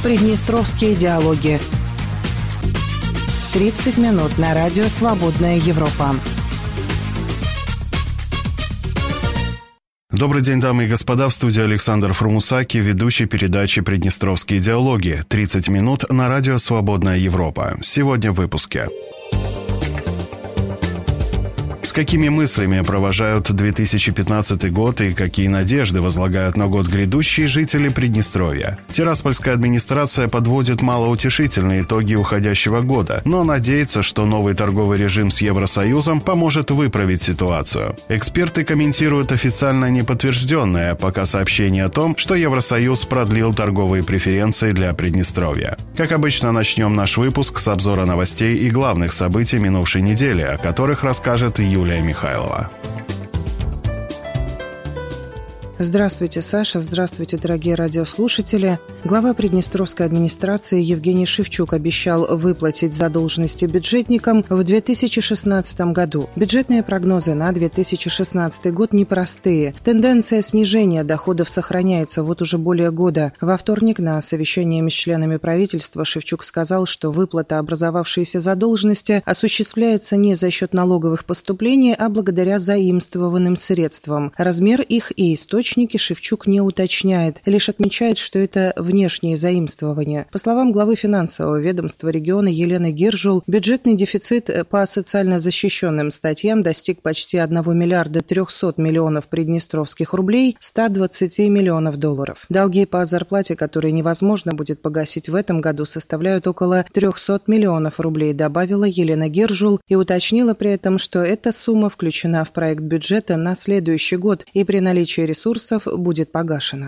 Приднестровские диалоги. 30 минут на радио «Свободная Европа». Добрый день, дамы и господа. В студии Александр Фрумусаки, ведущий передачи «Приднестровские диалоги». 30 минут на радио «Свободная Европа». Сегодня в выпуске. С какими мыслями провожают 2015 год и какие надежды возлагают на год грядущий жители Приднестровья? Тираспольская администрация подводит малоутешительные итоги уходящего года, но надеется, что новый торговый режим с Евросоюзом поможет выправить ситуацию. Эксперты комментируют официально неподтвержденное пока сообщение о том, что Евросоюз продлил торговые преференции для Приднестровья. Как обычно, начнем наш выпуск с обзора новостей и главных событий минувшей недели, о которых расскажет Юлия Михайлова. Здравствуйте, Саша. Здравствуйте, дорогие радиослушатели. Глава Приднестровской администрации Евгений Шевчук обещал выплатить задолженности бюджетникам в 2016 году. Бюджетные прогнозы на 2016 год непростые. Тенденция снижения доходов сохраняется вот уже более года. Во вторник на совещании с членами правительства Шевчук сказал, что выплата образовавшейся задолженности осуществляется не за счет налоговых поступлений, а благодаря заимствованным средствам. Размер их и источники Шевчук не уточняет, лишь отмечает, что это внешние заимствования. По словам главы финансового ведомства региона Елены Гиржул, бюджетный дефицит по социально защищенным статьям достиг почти 1 миллиарда 300 миллионов приднестровских рублей, 120 миллионов долларов. Долги по зарплате, которые невозможно будет погасить в этом году, составляют около 300 миллионов рублей, добавила Елена Гиржул и уточнила при этом, что эта сумма включена в проект бюджета на следующий год и при наличии ресурсов будет погашена.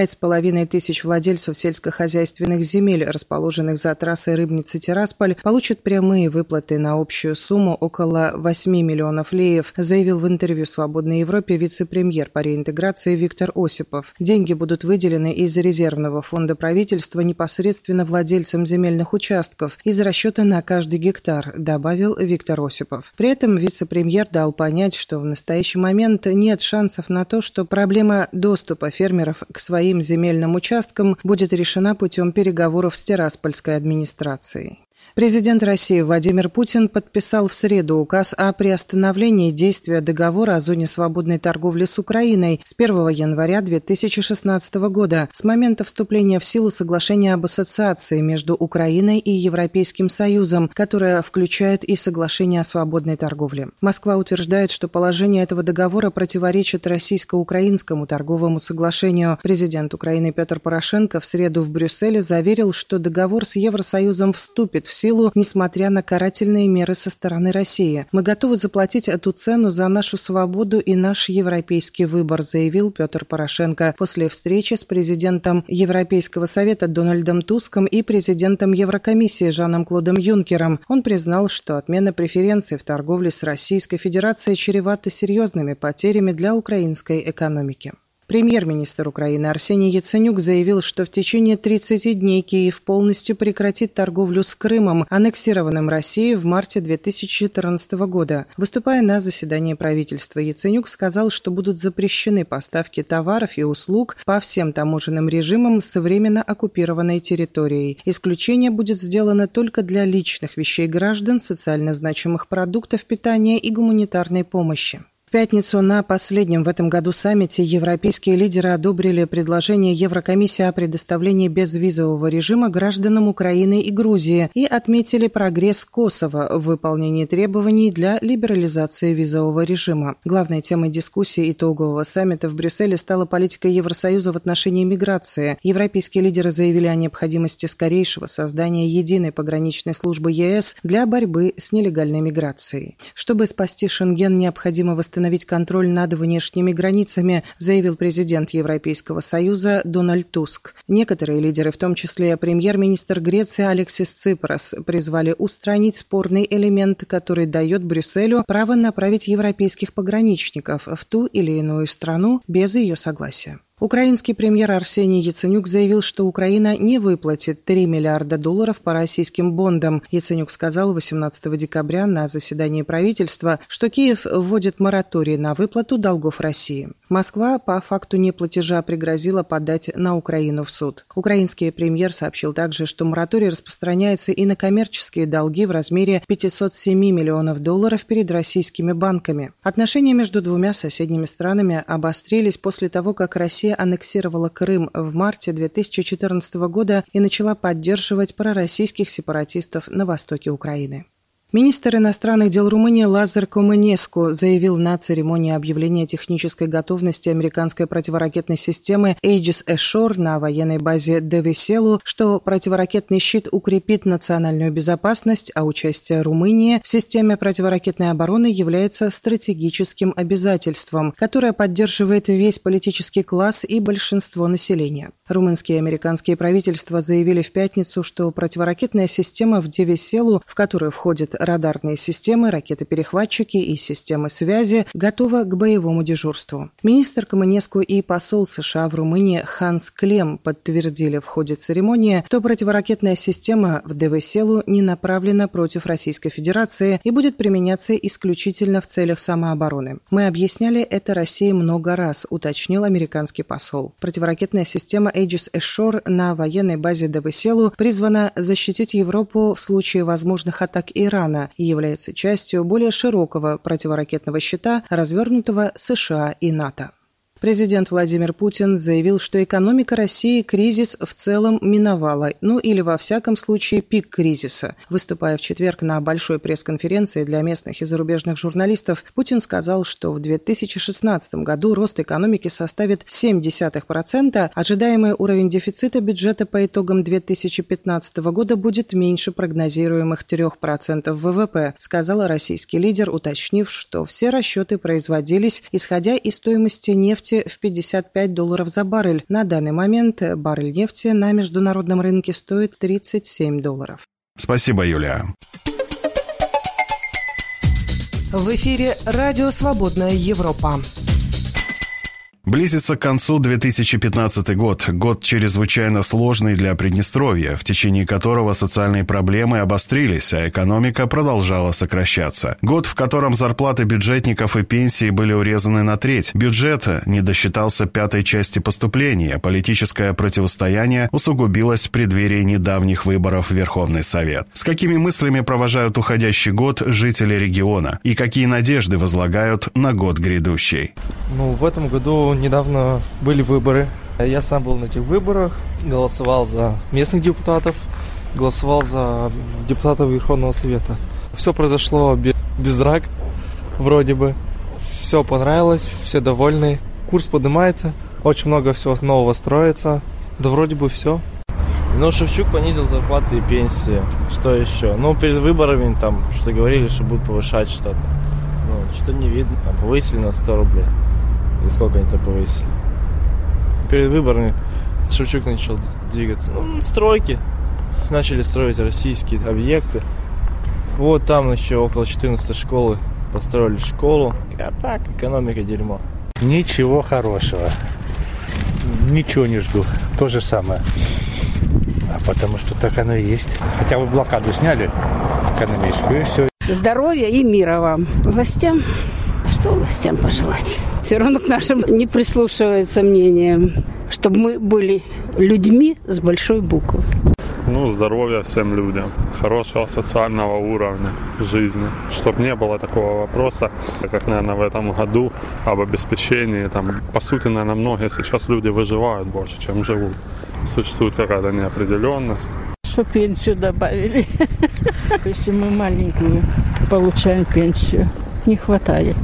5500 владельцев сельскохозяйственных земель, расположенных за трассой Рыбница-Тирасполь, получат прямые выплаты на общую сумму около 8 миллионов леев, заявил в интервью «Свободной Европе» вице-премьер по реинтеграции Виктор Осипов. Деньги будут выделены из резервного фонда правительства непосредственно владельцам земельных участков из расчета на каждый гектар, добавил Виктор Осипов. При этом вице-премьер дал понять, что в настоящий момент нет шансов на то, что проблема доступа фермеров к своим земельным участкам будет решена путем переговоров с Тираспольской администрацией. Президент России Владимир Путин подписал в среду указ о приостановлении действия договора о зоне свободной торговли с Украиной с 1 января 2016 года, с момента вступления в силу соглашения об ассоциации между Украиной и Европейским Союзом, которое включает и соглашение о свободной торговле. Москва утверждает, что положение этого договора противоречит российско-украинскому торговому соглашению. Президент Украины Петр Порошенко в среду в Брюсселе заверил, что договор с Евросоюзом вступит в силу, несмотря на карательные меры со стороны России. Мы готовы заплатить эту цену за нашу свободу и наш европейский выбор, заявил Петр Порошенко после встречи с президентом Европейского совета Дональдом Туском и президентом Еврокомиссии Жаном-Клодом Юнкером. Он признал, что отмена преференций в торговле с Российской Федерацией чревата серьезными потерями для украинской экономики. Премьер-министр Украины Арсений Яценюк заявил, что в течение 30 дней Киев полностью прекратит торговлю с Крымом, аннексированным Россией в марте 2014 года. Выступая на заседании правительства, Яценюк сказал, что будут запрещены поставки товаров и услуг по всем таможенным режимам с временно оккупированной территорией. Исключение будет сделано только для личных вещей граждан, социально значимых продуктов питания и гуманитарной помощи. В пятницу на последнем в этом году саммите европейские лидеры одобрили предложение Еврокомиссии о предоставлении безвизового режима гражданам Украины и Грузии и отметили прогресс Косово в выполнении требований для либерализации визового режима. Главной темой дискуссии итогового саммита в Брюсселе стала политика Евросоюза в отношении миграции. Европейские лидеры заявили о необходимости скорейшего создания единой пограничной службы ЕС для борьбы с нелегальной миграцией. Чтобы спасти Шенген, необходимо восстановить контроль над внешними границами, заявил президент Европейского Союза Дональд Туск. Некоторые лидеры, в том числе премьер-министр Греции Алексис Ципрас, призвали устранить спорный элемент, который дает Брюсселю право направить европейских пограничников в ту или иную страну без ее согласия. Украинский премьер Арсений Яценюк заявил, что Украина не выплатит $3 миллиарда по российским бондам. Яценюк сказал 18 декабря на заседании правительства, что Киев вводит мораторий на выплату долгов России. Москва по факту неплатежа пригрозила подать на Украину в суд. Украинский премьер сообщил также, что мораторий распространяется и на коммерческие долги в размере $507 миллионов перед российскими банками. Отношения между двумя соседними странами обострились после того, как Россия аннексировала Крым в марте 2014 года и начала поддерживать пророссийских сепаратистов на востоке Украины. Министр иностранных дел Румынии Лазар Коминеску заявил на церемонии объявления технической готовности американской противоракетной системы Aegis Ashore на военной базе Девеселу, что противоракетный щит укрепит национальную безопасность, а участие Румынии в системе противоракетной обороны является стратегическим обязательством, которое поддерживает весь политический класс и большинство населения. Румынские и американские правительства заявили в пятницу, что противоракетная система в Девеселу, в которую входят радарные системы, ракеты-перехватчики и системы связи, готова к боевому дежурству. Министр Коминеску и посол США в Румынии Ханс Клем подтвердили в ходе церемонии, что противоракетная система в Девеселу не направлена против Российской Федерации и будет применяться исключительно в целях самообороны. Мы объясняли это России много раз, уточнил американский посол. Противоракетная система Aegis Ashore на военной базе Девеселу призвана защитить Европу в случае возможных атак Ирана и является частью более широкого противоракетного щита, развернутого США и НАТО. Президент Владимир Путин заявил, что экономика России кризис в целом миновала, или во всяком случае пик кризиса. Выступая в четверг на большой пресс-конференции для местных и зарубежных журналистов, Путин сказал, что в 2016 году рост экономики составит 0,7%, ожидаемый уровень дефицита бюджета по итогам 2015 года будет меньше прогнозируемых 3% ВВП, сказал российский лидер, уточнив, что все расчеты производились, исходя из стоимости нефти в $55 за баррель. На данный момент баррель нефти на международном рынке стоит $37. Спасибо, Юлия. В эфире «Радио Свободная Европа». Близится к концу 2015 год, год чрезвычайно сложный для Приднестровья, в течение которого социальные проблемы обострились, а экономика продолжала сокращаться. Год, в котором зарплаты бюджетников и пенсии были урезаны на треть, бюджет не досчитался пятой части поступления, политическое противостояние усугубилось в преддверии недавних выборов в Верховный Совет. С какими мыслями провожают уходящий год жители региона и какие надежды возлагают на год грядущий? В этом году недавно были выборы. Я сам был на этих выборах, голосовал за местных депутатов, голосовал за депутатов Верховного Совета. Все произошло без драк, вроде бы. Все понравилось, все довольны. Курс поднимается, очень много всего нового строится. Да вроде бы все. Шевчук понизил зарплаты и пенсии. Что еще? Перед выборами там что говорили, что будут повышать что-то. Что не видно. Там повысили на 100 рублей. И сколько они-то повысили. Перед выборами Шевчук начал двигаться. Стройки. Начали строить российские объекты. Вот там еще около 14 школы построили школу. А так, экономика дерьмо. Ничего хорошего. Ничего не жду. То же самое. Потому что так оно и есть. Хотя бы блокаду сняли экономическую, и все. Здоровья и мира вам. Властям? Что властям пожелать? Все равно к нашим не прислушивается мнениям, чтобы мы были людьми с большой буквы. Здоровья всем людям, хорошего социального уровня жизни, чтобы не было такого вопроса, как, наверное, в этом году, об обеспечении. По сути, наверное, многие сейчас люди выживают больше, чем живут. Существует какая-то неопределенность. Что пенсию добавили. Если мы маленькие получаем пенсию, не хватает.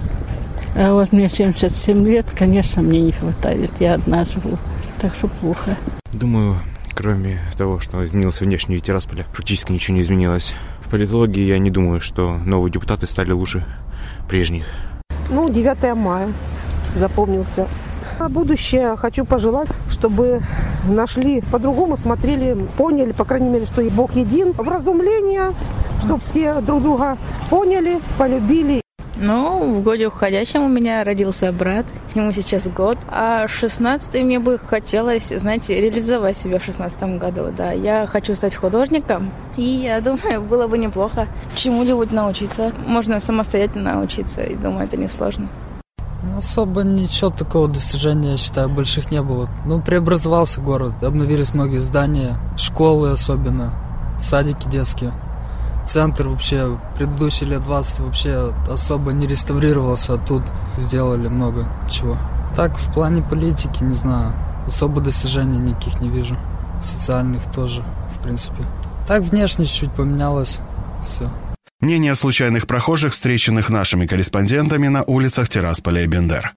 А вот мне 77 лет, конечно, мне не хватает. Я одна живу, так что плохо. Думаю, кроме того, что изменился внешний вид Тирасполя, практически ничего не изменилось. В политологии я не думаю, что новые депутаты стали лучше прежних. 9 мая запомнился. А будущее хочу пожелать, чтобы нашли, по-другому смотрели, поняли, по крайней мере, что и Бог един. Вразумление, чтобы все друг друга поняли, полюбили. В годе уходящем у меня родился брат, ему сейчас год. А 16-й мне бы хотелось, реализовать себя в 16-м году. Да, я хочу стать художником, и я думаю, было бы неплохо чему-нибудь научиться. Можно самостоятельно научиться, и думаю, это несложно. Особо ничего такого достижения, я считаю, больших не было. Преобразовался город, обновились многие здания, школы особенно, садики детские. Центр вообще предыдущие лет 20 вообще особо не реставрировался, а тут сделали много чего. Так, в плане политики, не знаю, особо достижений никаких не вижу. Социальных тоже, в принципе. Так, внешне чуть поменялось, все. Мнение случайных прохожих, встреченных нашими корреспондентами на улицах Тирасполя и Бендер.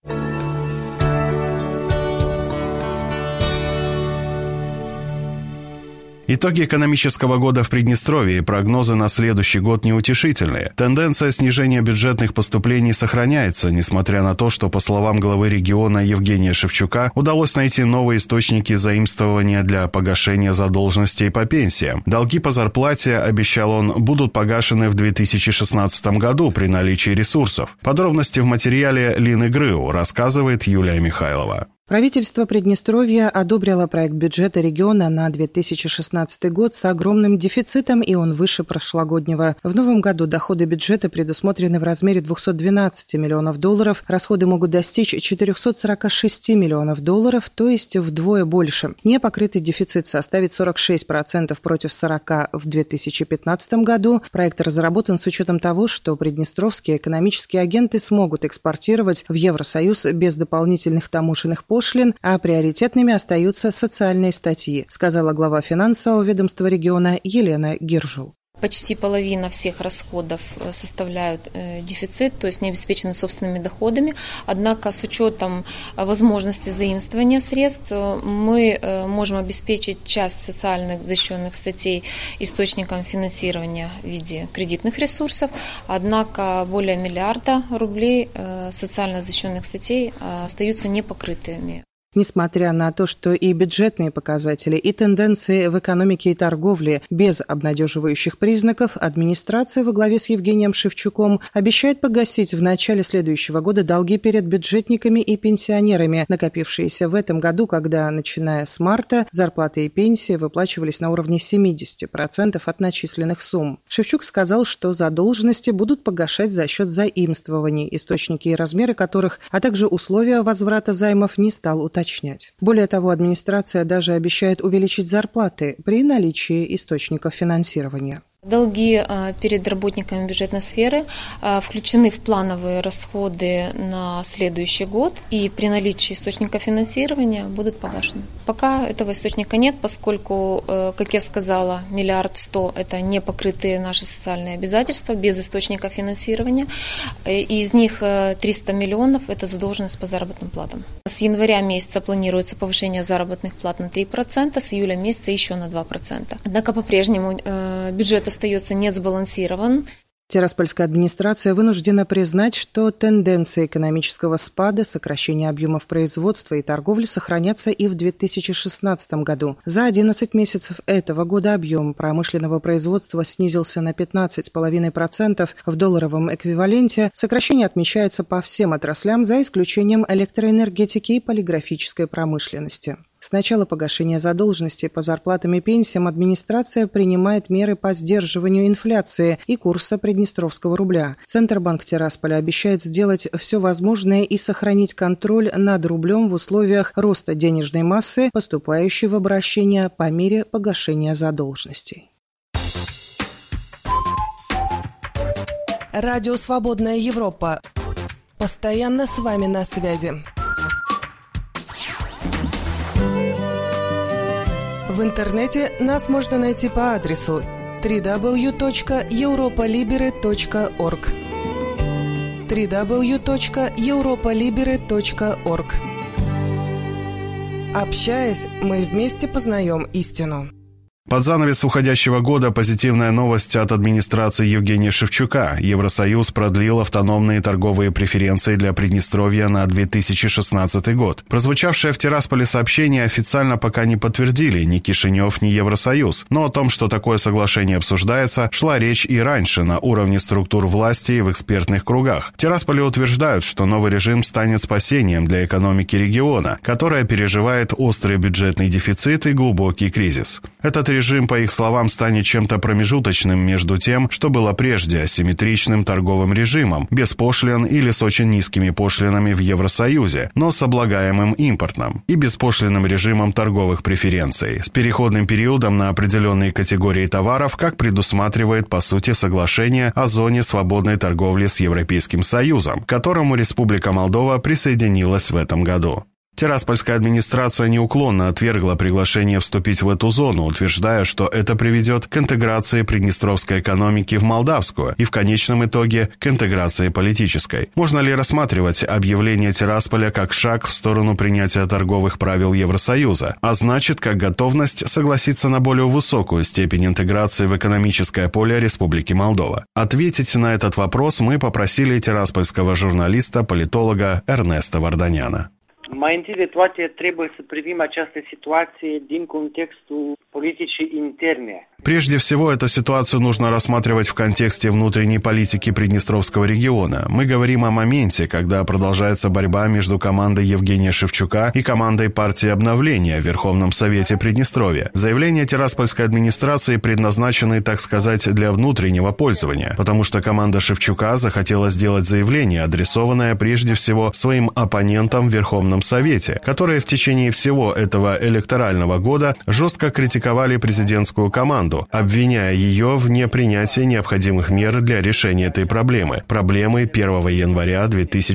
Итоги экономического года в Приднестровье и прогнозы на следующий год неутешительные. Тенденция снижения бюджетных поступлений сохраняется, несмотря на то, что, по словам главы региона Евгения Шевчука, удалось найти новые источники заимствования для погашения задолженностей по пенсиям. Долги по зарплате, обещал он, будут погашены в 2016 году при наличии ресурсов. Подробности в материале Лины Грыу, рассказывает Юлия Михайлова. Правительство Приднестровья одобрило проект бюджета региона на 2016 год с огромным дефицитом, и он выше прошлогоднего. В новом году доходы бюджета предусмотрены в размере $212 миллионов, расходы могут достичь $446 миллионов, то есть вдвое больше. Непокрытый дефицит составит 46% против 40% в 2015 году. Проект разработан с учетом того, что приднестровские экономические агенты смогут экспортировать в Евросоюз без дополнительных таможенных пошлин, а приоритетными остаются социальные статьи, сказала глава финансового ведомства региона Елена Гиржул. Почти половина всех расходов составляют дефицит, то есть не обеспечены собственными доходами. Однако с учетом возможности заимствования средств мы можем обеспечить часть социально защищенных статей источником финансирования в виде кредитных ресурсов. Однако более $1 миллиарда социально защищенных статей остаются непокрытыми. Несмотря на то, что и бюджетные показатели, и тенденции в экономике и торговле без обнадеживающих признаков, администрация во главе с Евгением Шевчуком обещает погасить в начале следующего года долги перед бюджетниками и пенсионерами, накопившиеся в этом году, когда, начиная с марта, зарплаты и пенсии выплачивались на уровне 70% от начисленных сумм. Шевчук сказал, что задолженности будут погашать за счет заимствований, источники и размеры которых, а также условия возврата займов не стал уточнять. Более того, администрация даже обещает увеличить зарплаты при наличии источников финансирования. Долги перед работниками бюджетной сферы включены в плановые расходы на следующий год и при наличии источника финансирования будут погашены. Пока этого источника нет, поскольку, как я сказала, $1 100 000 – это не покрытые наши социальные обязательства без источника финансирования. И из них 300 миллионов – это задолженность по заработным платам. С января месяца планируется повышение заработных плат на 3%, с июля месяца еще на 2%. Однако по-прежнему бюджет остается не сбалансирован. Тираспольская администрация вынуждена признать, что тенденции экономического спада, сокращения объемов производства и торговли сохранятся и в 2016 году. За 11 месяцев этого года объем промышленного производства снизился на 15,5% в долларовом эквиваленте. Сокращение отмечается по всем отраслям, за исключением электроэнергетики и полиграфической промышленности. С начала погашения задолженностей по зарплатам и пенсиям администрация принимает меры по сдерживанию инфляции и курса приднестровского рубля. Центробанк Тирасполя обещает сделать все возможное и сохранить контроль над рублем в условиях роста денежной массы, поступающей в обращение по мере погашения задолженностей. Радио «Свободная Европа». Постоянно с вами на связи. В интернете нас можно найти по адресу www.europolibere.org www.europolibere.org. Общаясь, мы вместе познаем истину. Под занавес уходящего года позитивная новость от администрации Евгения Шевчука. Евросоюз продлил автономные торговые преференции для Приднестровья на 2016 год. Прозвучавшее в Тирасполе сообщение официально пока не подтвердили ни Кишинев, ни Евросоюз. Но о том, что такое соглашение обсуждается, шла речь и раньше на уровне структур власти и в экспертных кругах. В Тирасполе утверждают, что новый режим станет спасением для экономики региона, которая переживает острый бюджетный дефицит и глубокий кризис. Этот режим, по их словам, станет чем-то промежуточным между тем, что было прежде, асимметричным торговым режимом, без пошлин или с очень низкими пошлинами в Евросоюзе, но с облагаемым импортом, и беспошлинным режимом торговых преференций, с переходным периодом на определенные категории товаров, как предусматривает, по сути, соглашение о зоне свободной торговли с Европейским Союзом, к которому Республика Молдова присоединилась в этом году. Тираспольская администрация неуклонно отвергла приглашение вступить в эту зону, утверждая, что это приведет к интеграции приднестровской экономики в молдавскую и в конечном итоге к интеграции политической. Можно ли рассматривать объявление Тирасполя как шаг в сторону принятия торговых правил Евросоюза, а значит, как готовность согласиться на более высокую степень интеграции в экономическое поле Республики Молдова? Ответить на этот вопрос мы попросили тираспольского журналиста, политолога Эрнеста Варданяна. Mai întâi de toate trebuie să privim această situație din contextul politicii interne. Прежде всего, эту ситуацию нужно рассматривать в контексте внутренней политики Приднестровского региона. Мы говорим о моменте, когда продолжается борьба между командой Евгения Шевчука и командой партии Обновления в Верховном Совете Приднестровья. Заявления Тираспольской администрации предназначены, так сказать, для внутреннего пользования, потому что команда Шевчука захотела сделать заявление, адресованное прежде всего своим оппонентам в Верховном Совете, которые в течение всего этого электорального года жестко критиковали президентскую команду, обвиняя ее в непринятии необходимых мер для решения этой проблемы 1 января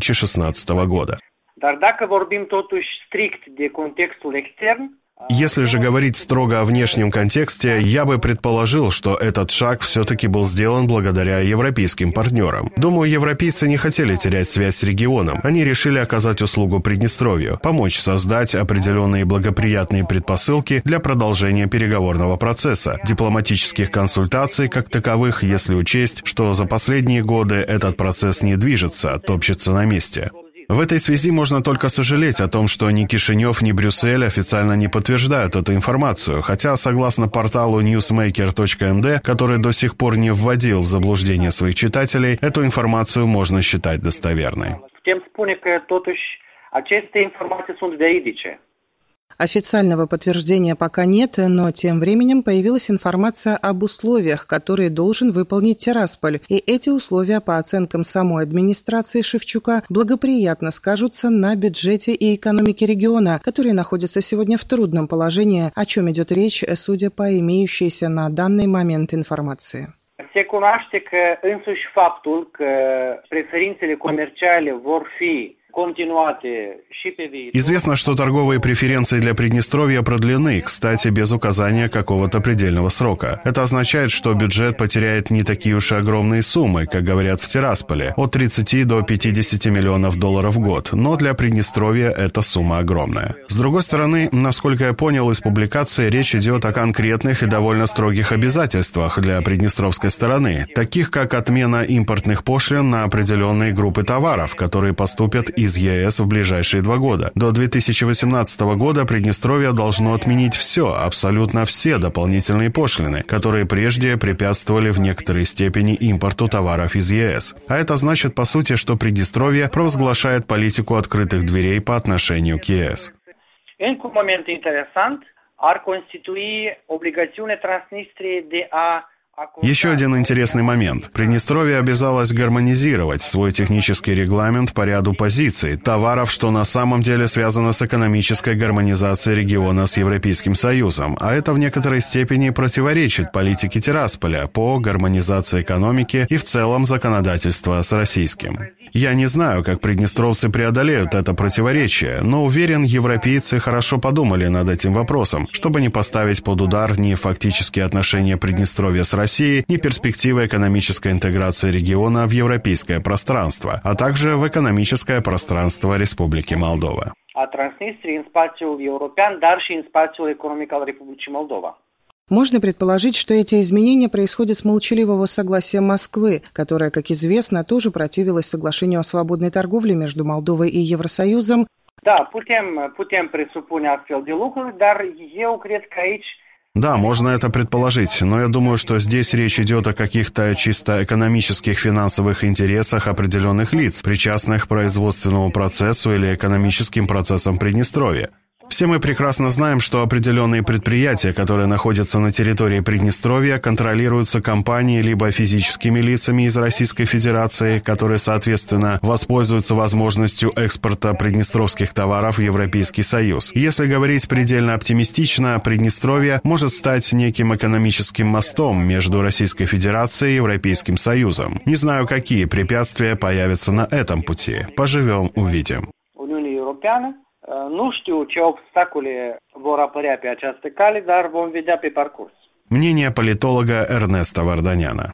2016 года. Dar dacă vorbim totuși strict de contextul extern, Если же говорить строго о внешнем контексте, я бы предположил, что этот шаг все-таки был сделан благодаря европейским партнерам. Думаю, европейцы не хотели терять связь с регионом. Они решили оказать услугу Приднестровью, помочь создать определенные благоприятные предпосылки для продолжения переговорного процесса, дипломатических консультаций как таковых, если учесть, что за последние годы этот процесс не движется, топчется на месте. В этой связи можно только сожалеть о том, что ни Кишинев, ни Брюссель официально не подтверждают эту информацию, хотя, согласно порталу newsmaker.md, который до сих пор не вводил в заблуждение своих читателей, эту информацию можно считать достоверной. Putem spune că totuși aceste informații sunt veridice. Официального подтверждения пока нет, но тем временем появилась информация об условиях, которые должен выполнить Тирасполь. И эти условия, по оценкам самой администрации Шевчука, благоприятно скажутся на бюджете и экономике региона, которые находятся сегодня в трудном положении, о чем идет речь, судя по имеющейся на данный момент информации. Se cunoaște că însuși faptul că preferințele comerciale vor fi continuate și pe viitor. Известно, что торговые преференции для Приднестровья продлены, кстати, без указания какого-то предельного срока. Это означает, что бюджет потеряет не такие уж и огромные суммы, как говорят в Тирасполе, от 30 до 50 миллионов долларов в год, но для Приднестровья эта сумма огромная. С другой стороны, насколько я понял из публикации, речь идет о конкретных и довольно строгих обязательствах для приднестровской стороны, таких как отмена импортных пошлин на определенные группы товаров, которые поступят из ЕС в ближайшие 2 года. До 2018 года Приднестровье должно отменить все, абсолютно все дополнительные пошлины, которые прежде препятствовали в некоторой степени импорту товаров из ЕС. А это значит, по сути, что Приднестровье провозглашает политику открытых дверей по отношению к ЕС. Încă un moment interesant ar constitui obligațiune Transnistriei de a Еще один интересный момент. Приднестровье обязалось гармонизировать свой технический регламент по ряду позиций, товаров, что на самом деле связано с экономической гармонизацией региона с Европейским Союзом, а это в некоторой степени противоречит политике Тирасполя по гармонизации экономики и в целом законодательства с российским. Я не знаю, как приднестровцы преодолеют это противоречие, но уверен, европейцы хорошо подумали над этим вопросом, чтобы не поставить под удар ни фактические отношения Приднестровья с Россией, ни перспективы экономической интеграции региона в европейское пространство, а также в экономическое пространство Республики Молдова. A Transnistriei în spațiul european, dar și în spațiul economic al Republicii Moldova. Можно предположить, что эти изменения происходят с молчаливого согласия Москвы, которая, как известно, тоже противилась соглашению о свободной торговле между Молдовой и Евросоюзом. Da, putem presupune astfel de lucruri, dar eu cred că aici Да, можно это предположить, но я думаю, что здесь речь идет о каких-то чисто экономических финансовых интересах определенных лиц, причастных к производственному процессу или экономическим процессам Приднестровья. Все мы прекрасно знаем, что определенные предприятия, которые находятся на территории Приднестровья, контролируются компанией либо физическими лицами из Российской Федерации, которые, соответственно, воспользуются возможностью экспорта приднестровских товаров в Европейский Союз. Если говорить предельно оптимистично, Приднестровье может стать неким экономическим мостом между Российской Федерацией и Европейским Союзом. Не знаю, какие препятствия появятся на этом пути. Поживем, увидим. Nu știu ce obstacole vor apărea pe această cale, dar vom vedea pe parcurs. Мнение политолога Эрнеста Варданяна.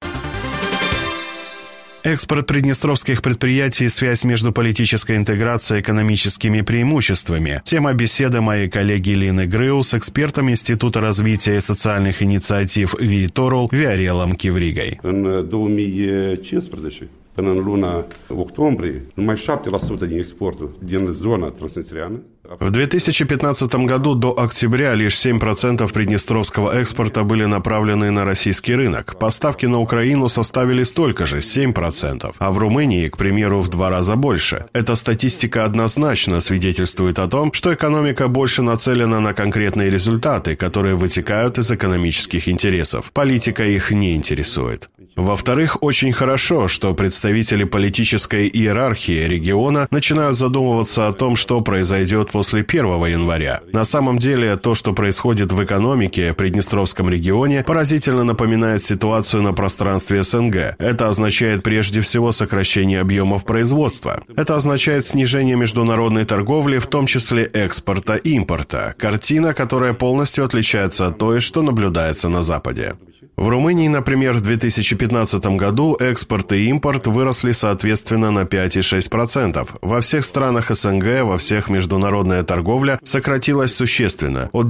Экспорт приднестровских предприятий и связь между политической интеграцией и экономическими преимуществами. Тема беседы моей коллеги Лины Грыу с экспертом Института развития и социальных инициатив Viitorul Viorelом Chivrigai. În 2015, până în luna octombrie, numai 7% din exportul din zona transnistриană. В 2015 году до октября лишь 7% приднестровского экспорта были направлены на российский рынок. Поставки на Украину составили столько же, 7%, а в Румынии, к примеру, в 2 раза больше. Эта статистика однозначно свидетельствует о том, что экономика больше нацелена на конкретные результаты, которые вытекают из экономических интересов. Политика их не интересует. Во-вторых, очень хорошо, что представители политической иерархии региона начинают задумываться о том, что произойдет после 1 января. На самом деле, то, что происходит в экономике в Приднестровском регионе, поразительно напоминает ситуацию на пространстве СНГ. Это означает прежде всего сокращение объемов производства. Это означает снижение международной торговли, в том числе экспорта и импорта. Картина, которая полностью отличается от той, что наблюдается на Западе. В Румынии, например, в 2015 году экспорт и импорт выросли соответственно на 5 и 6%. Во всех странах СНГ, во всех международная торговля сократилась существенно, от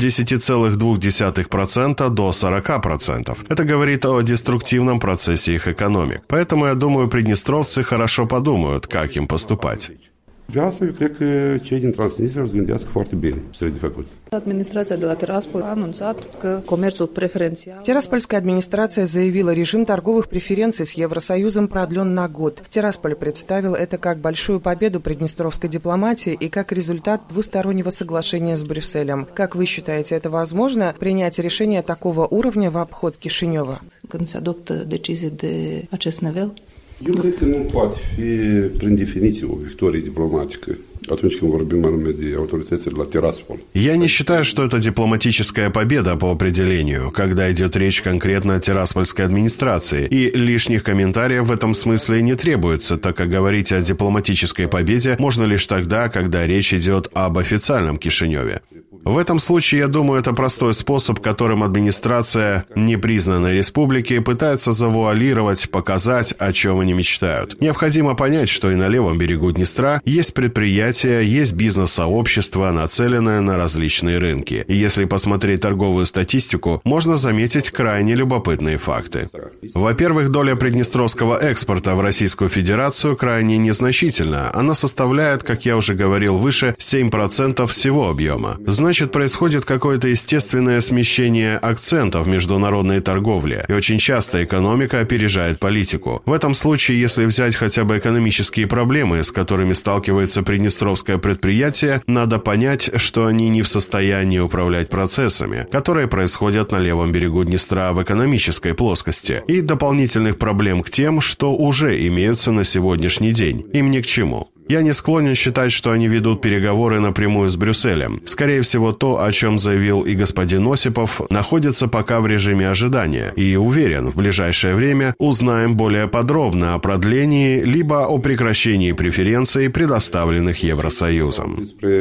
10,2% до 40%. Это говорит о деструктивном процессе их экономик. Поэтому, я думаю, приднестровцы хорошо подумают, как им поступать. De asta eu cred că cei din Transnistria să gândească foarte bine ce de făcut. Администрация de la Tiraspol a anunțat că comerțul preferенциал. Тираспольская администрация заявила, режим торговых преференций с Евросоюзом продлен на год. Тирасполь представил это как большую победу приднестровской дипломатии и как результат двустороннего соглашения с Брюсселем. Как вы считаете, это возможно принять решение такого уровня в обход Кишинева? Când se adoptă decizii de acest nivel? Eu cred că nu poate fi, prin definiție, o victorie diplomatică atunci când vorbim anume de autoritățile la Tiraspol. Я не считаю, что это дипломатическая победа по определению, когда идет речь конкретно о тираспольской администрации, и лишних комментариев в этом смысле не требуется, так как говорить о дипломатической победе можно лишь тогда, когда речь идет об официальном Кишиневе. В этом случае, я думаю, это простой способ, которым администрация непризнанной республики пытается завуалировать, показать, о чем они мечтают. Необходимо понять, что и на левом берегу Днестра есть предприятия, есть бизнес-сообщество, нацеленное на различные рынки. И если посмотреть торговую статистику, можно заметить крайне любопытные факты. Во-первых, доля приднестровского экспорта в Российскую Федерацию крайне незначительна. Она составляет, как я уже говорил выше, 7% всего объема. Значит, происходит какое-то естественное смещение акцентов в международной торговле, и очень часто экономика опережает политику. В этом случае, если взять хотя бы экономические проблемы, с которыми сталкивается приднестровское предприятие, надо понять, что они не в состоянии управлять процессами, которые происходят на левом берегу Днестра в экономической плоскости, и дополнительных проблем к тем, что уже имеются на сегодняшний день. Им ни к чему. Я не склонен считать, что они ведут переговоры напрямую с Брюсселем. Скорее всего, то, о чем заявил и господин Осипов, находится пока в режиме ожидания. И уверен, в ближайшее время узнаем более подробно о продлении либо о прекращении преференций, предоставленных Евросоюзом.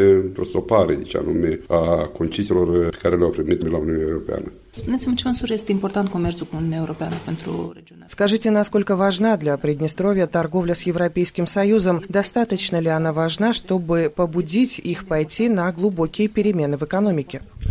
Spuneți-mi ce măsură este important comerțul cu Uniunea Europeană pentru regiune? Скажите, насколько важна для Приднестровья торговля с Европейским Союзом? Достаточно ли она важна, чтобы побудить их пойти на глубокие перемены в экономике?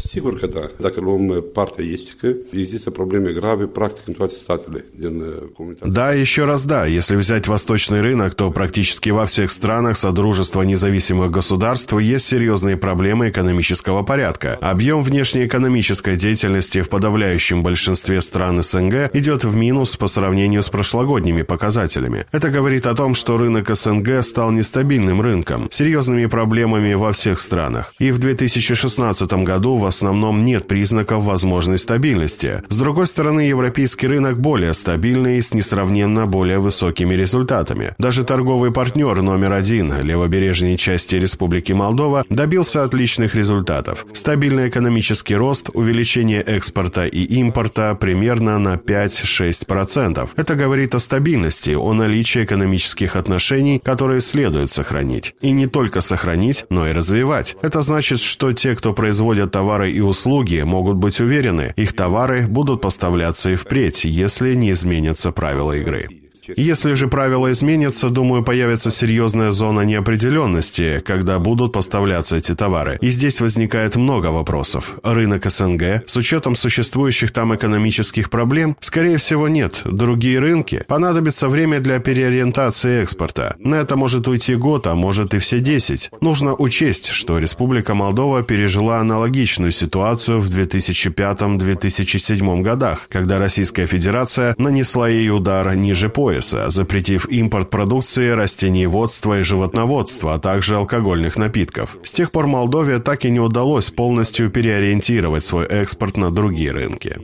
Sigur că da. Dacă luăm partea estică, există probleme grave, practic, în toate statele din comunitate. Да, еще раз да. Если взять восточный рынок, то практически во всех странах Содружества независимых государств есть серьезные проблемы экономического порядка. Объем внешнеэкономической деятельности в подавляющем большинстве стран СНГ идет в минус по сравнению с прошлогодними показателями. Это говорит о том, что рынок СНГ стал нестабильным рынком, серьезными проблемами во всех странах. И в 2016 году в основном нет признаков возможной стабильности. С другой стороны, европейский рынок более стабильный и с несравненно более высокими результатами. Даже торговый партнер номер один левобережной части Республики Молдова добился отличных результатов. Стабильный экономический рост, увеличение экспорта и импорта примерно на 5-6%. Это говорит о стабильности, о наличии экономических отношений, которые следует сохранить. И не только сохранить, но и развивать. Это значит, что те, кто производят товары и услуги, могут быть уверены, их товары будут поставляться и впредь, если не изменятся правила игры. Если же правила изменятся, думаю, появится серьезная зона неопределенности, когда будут поставляться эти товары. И здесь возникает много вопросов. Рынок СНГ, с учетом существующих там экономических проблем, скорее всего, нет. Другие рынки. Понадобится время для переориентации экспорта. На это может уйти год, а может и все 10. Нужно учесть, что Республика Молдова пережила аналогичную ситуацию в 2005-2007 годах, когда Российская Федерация нанесла ей удар ниже пояса, запретив импорт продукции, растениеводства и животноводства, а также алкогольных напитков. С тех пор Молдове так и не удалось полностью переориентировать свой экспорт на другие рынки.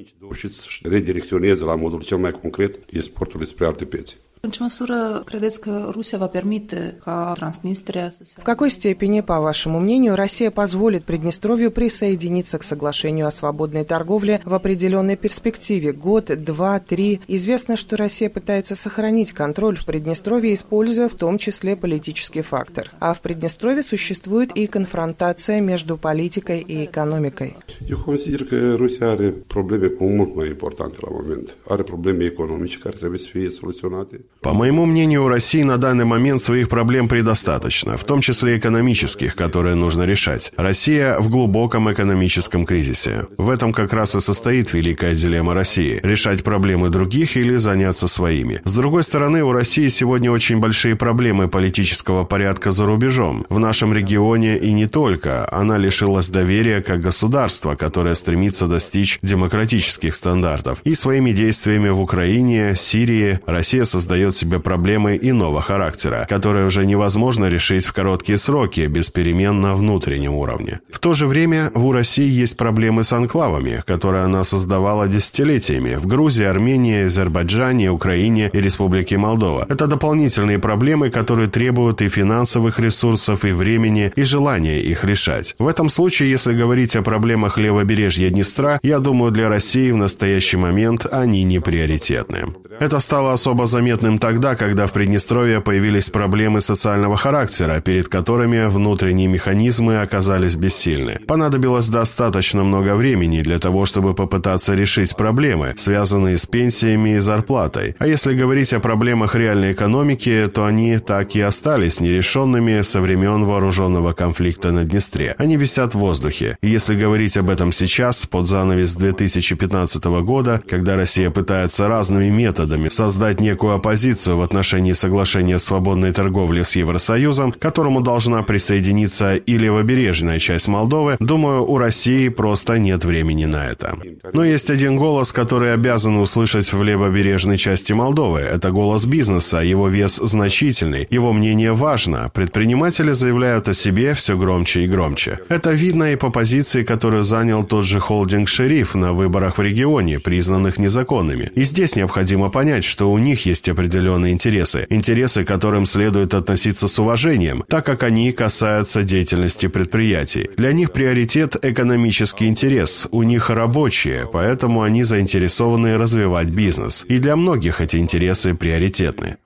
În ce măsură credeți că Rusia va permite ca Transnistria să se... В какой степени, по вашему мнению, Россия позволит Приднестровью присоединиться к соглашению о свободной торговле в определенной перспективе – год, два, три? Известно, что Россия пытается сохранить контроль в Приднестровье, используя в том числе политический фактор. А в Приднестровье существует и конфронтация между политикой и экономикой. Eu consider că Rusia are probleme mult mai importante la moment. Are probleme economice care trebuie să fie soluționate. По моему мнению, у России на данный момент своих проблем предостаточно, в том числе экономических, которые нужно решать. Россия в глубоком экономическом кризисе. В этом как раз и состоит великая дилемма России – решать проблемы других или заняться своими. С другой стороны, у России сегодня очень большие проблемы политического порядка за рубежом. В нашем регионе и не только. Она лишилась доверия как государства, которое стремится достичь демократических стандартов. И своими действиями в Украине, Сирии Россия создает себе проблемы иного характера, которые уже невозможно решить в короткие сроки, без перемен на внутреннем уровне. В то же время у России есть проблемы с анклавами, которые она создавала десятилетиями в Грузии, Армении, Азербайджане, Украине и Республике Молдова. Это дополнительные проблемы, которые требуют и финансовых ресурсов, и времени, и желания их решать. В этом случае, если говорить о проблемах левобережья Днестра, я думаю, для России в настоящий момент они не приоритетны. Это стало особо заметным тогда, когда в Приднестровье появились проблемы социального характера, перед которыми внутренние механизмы оказались бессильны. Понадобилось достаточно много времени для того, чтобы попытаться решить проблемы, связанные с пенсиями и зарплатой. А если говорить о проблемах реальной экономики, то они так и остались нерешенными со времен вооруженного конфликта на Днестре. Они висят в воздухе. И если говорить об этом сейчас, под занавес 2015 года, когда Россия пытается разными методами создать некую оппозицию в отношении соглашения о свободной торговле с Евросоюзом, к которому должна присоединиться и левобережная часть Молдовы, думаю, у России просто нет времени на это. Но есть один голос, который обязан услышать в левобережной части Молдовы. Это голос бизнеса, его вес значительный, его мнение важно. Предприниматели заявляют о себе все громче и громче. Это видно и по позиции, которую занял тот же холдинг «Шериф» на выборах в регионе, признанных незаконными. И здесь необходимо понять, что у них есть определенные интересы, к которым следует относиться с уважением, так как они касаются деятельности предприятий. Для них приоритет – экономический интерес, у них рабочие, поэтому они заинтересованы развивать бизнес. И для многих эти интересы приоритетны.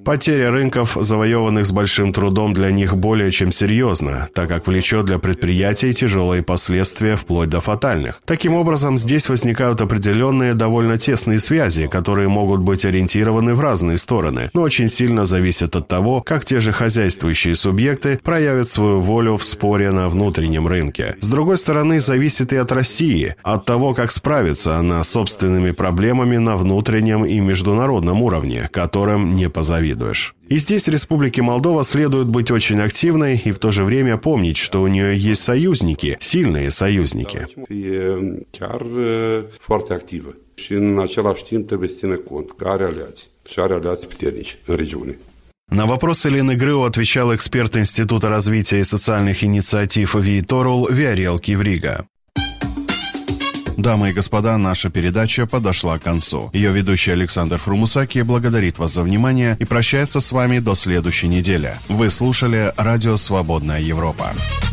Потеря рынков, завоеванных с большим трудом, для них более чем серьезна, так как влечет для предприятий тяжелые последствия вплоть до фатальных. Таким образом, здесь возникают определенные довольно тесные связи, которые могут быть ориентированы в разные стороны, но очень сильно зависят от того, как те же хозяйствующие субъекты проявят свою волю в споре на внутреннем рынке. С другой стороны, зависит и от России, от того, как справится она с собственными проблемами на внутреннем и международном уровне, которым не позавидуешь. И здесь Республике Молдова следует быть очень активной и в то же время помнить, что у нее есть союзники, сильные союзники. Și în același timp trebuie să țină cont că are aliați și are aliați puternici în regiune. На вопросы Лены Грыу отвечал эксперт Института развития и социальных инициатив Вииторул Виорел Киврига. Дамы и господа, наша передача подошла к концу. Ее ведущий Александр Фрумусаки благодарит вас за внимание и прощается с вами до следующей недели. Вы слушали Радио «Свободная Европа».